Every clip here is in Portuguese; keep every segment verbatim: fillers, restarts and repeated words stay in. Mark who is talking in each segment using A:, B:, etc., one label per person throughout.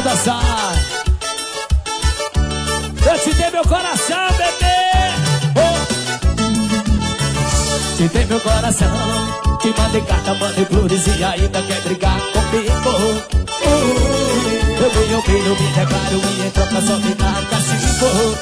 A: dançar. Eu te dei meu coração, bebê. Oh. Te dei meu coração. Te mandei carta, mandei flores e ainda quer brigar comigo. uh, Eu me humilho, me declaro e em troca só me dá castigo.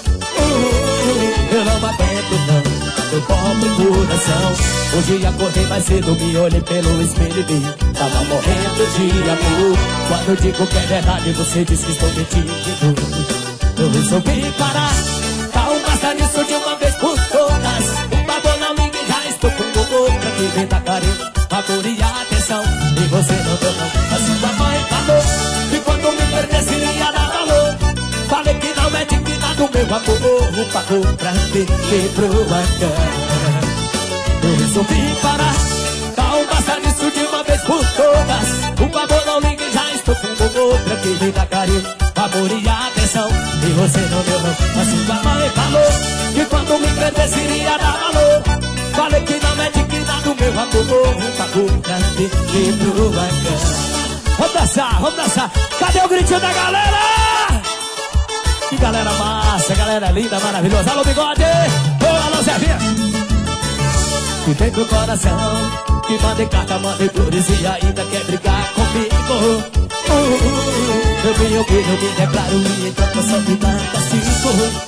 A: uh, Eu não aguento não, meu pobre coração. Hoje acordei mais cedo, me olhei pelo espelho e vi tava morrendo de amor. Quando eu digo que é verdade, você diz que estou mentindo. Eu resolvi parar, calma, basta nisso de uma vez por todas. Por favor, não ligue, já estou com outra que vem da carinho, amor e atenção. E você não deu não, a sua mãe falou que quando me perdesse ia dar valor. Falei que não é digna do meu amor, pagou pra ver, quebrou a cara. Eu resolvi parar, calma, basta nisso de uma vez por todas. Por favor, não ligue, já estou com outra que vem da carinho, amor e atenção. E você não deu não, a sua mãe falou que quando me perdesse iria dar valor. Falei que não é digna do meu amor, pagou pra ver, quebrou a cara. Vamos dançar, vamos dançar. Cadê o gritinho da galera? Que galera massa, galera linda, maravilhosa. Alô, bigode! Ô, alô, Zezinha! Que tem do coração, que mandei carta, mandei flores e ainda quer brigar comigo. uh, uh, Eu me humilho, me declaro e em troca só me dá castigo.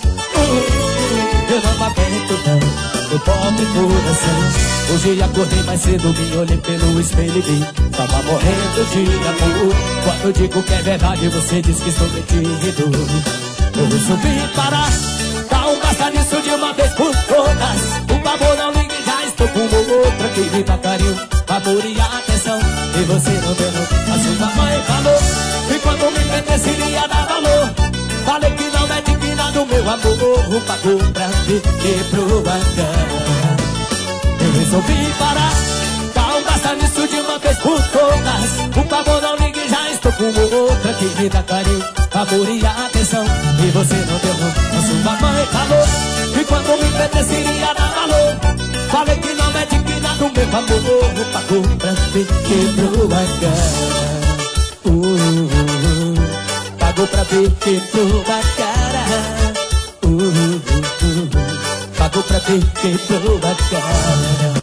A: uh, Eu não aguento não, meu pobre coração. Hoje acordei mais cedo, me olhei pelo espelho e vi tava morrendo de amor. Quando eu digo que é verdade, você diz que estou mentindo. Eu resolvi parar, calma, basta nisso de uma vez por todas. Por favor, não ligue, já estou com outra que me dá carinho, amor e atenção. E você não deu não, a sua mãe falou e quando me perdesse iria dar valor. Falei que não é digna do meu amor, pagou pra ver, quebrou a cara. Eu resolvi parar, calma, basta nisso de uma vez por todas. Por favor, não ligue, já estou com outra que me dá carinho, amor e atenção. E você não deu não, a sua mãe falou e quando me perdesse iria dar valor. Falei que não é digna do meu amor, pagou pra ver, quebrou a cara. Uh, uh, uh, pagou pra ver, quebrou a cara. Uh, uh, uh, uh, pagou pra ver, quebrou a cara.